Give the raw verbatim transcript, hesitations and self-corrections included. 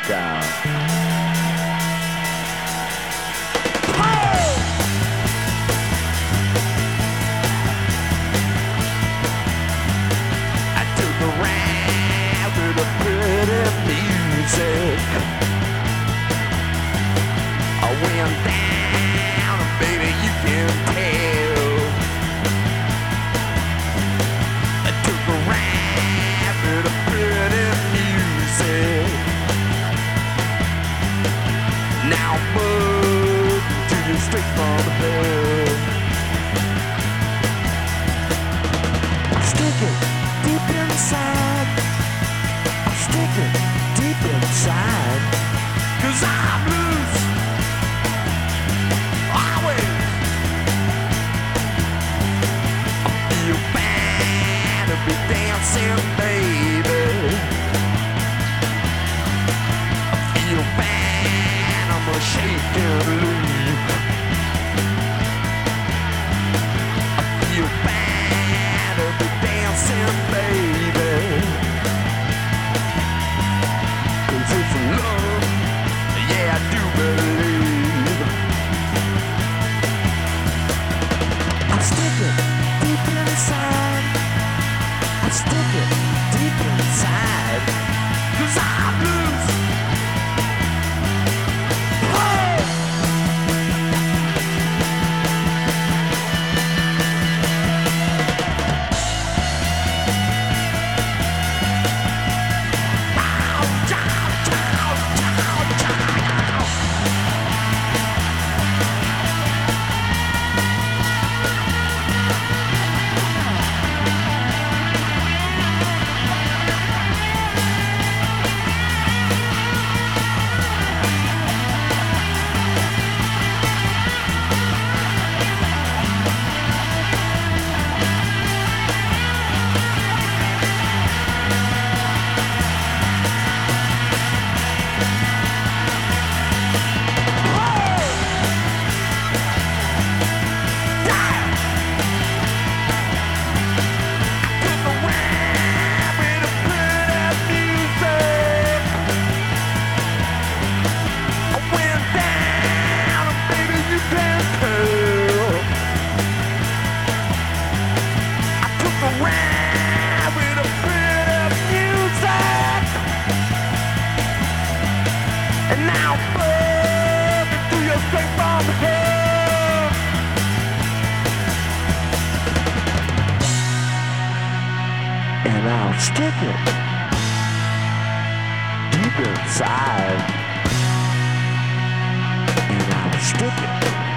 down. I took a ride with a pretty music. I went down, baby, you can tell. I took a ride with a pretty music. Now I'm moving to you straight from hell. I stick it deep inside. I stick it deep inside. 'Cause I'm loose. Always. I feel bad to be dancing, baby. I feel bad, I'm a shake and leave. I feel bad to be dancing, baby. 'Cause it's love, yeah, I do believe. I stick it deep inside. I stick it deep inside. 'Cause I'm loose. Oh! And now I'm buzzing through your straight from hell. And I'll stick it deep inside. And I'll stick it